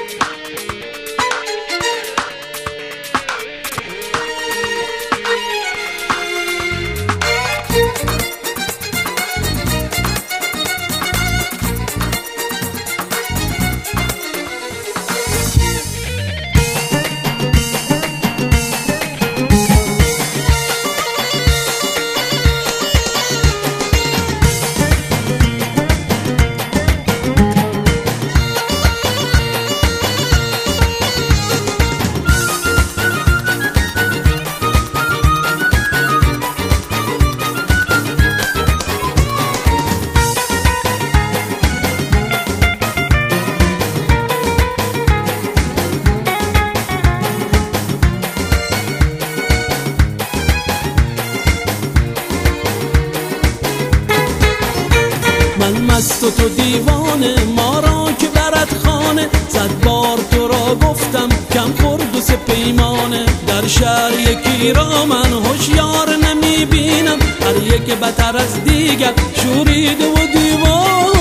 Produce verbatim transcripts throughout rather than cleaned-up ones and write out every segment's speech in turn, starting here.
من مست و تو دیوانه، ما را که برد خانه. صد بار تو را گفتم کم خورد و سه پیمانه. در شهر یکی را من هوشیار نمی بینم، هر یک بتر از دیگر شوریده و دیوانه.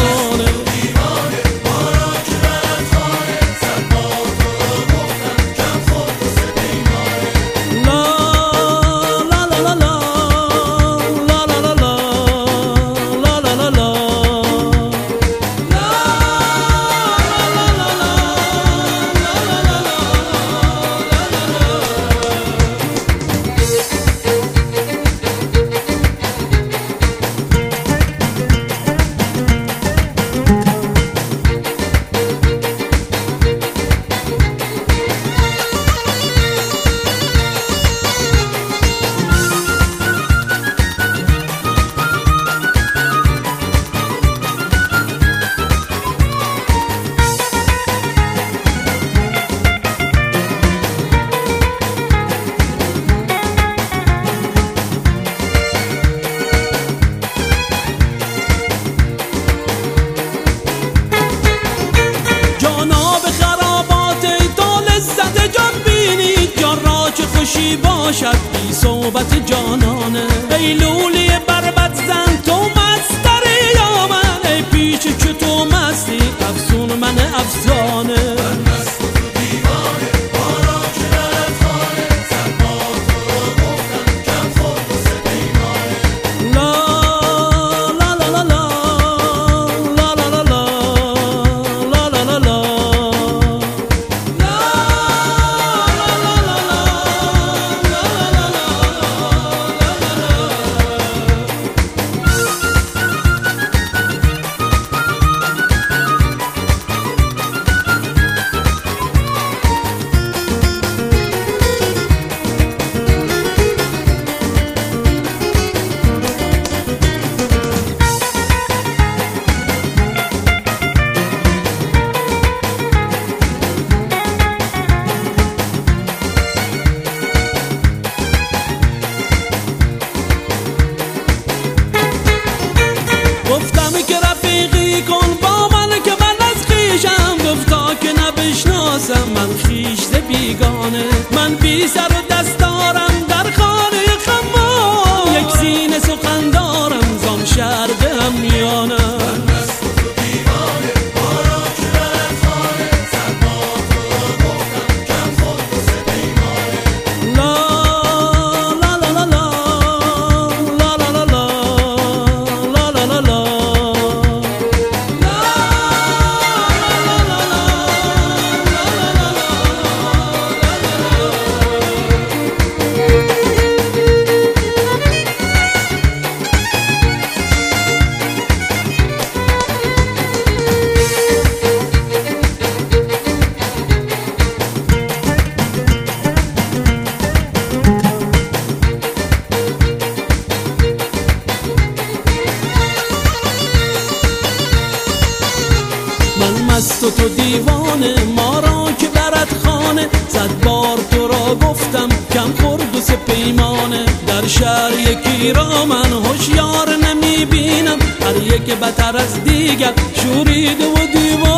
خوشی باشد بی صحبت جانانه. ای لولی بربط زن تو مستری یا من، ای پیچ چو تو مستی افسون من افسانه. من مست و تو دیوانه، ما را که برد خانه. صد بار تو را گفتم کم خورد و سه پیمانه. لا لا لا لا لا لا لا لا لا لا لا لا لا. گفتم که رفیقی کن با من که من از خویشم، گفتا که نبشناسم من خویش بیگانه. من بی سر و دست دارم در خانه خمام، یک سینه سخن دارم زان شهر به همیانه. مست و تو دیوانه، ما را که برد خانه. صد بار تو را گفتم کم خورد و سه پیمانه. در شهر یکی را من هوشیار نمی بینم، هر یک بتر از دیگر شوریده و دیوانه.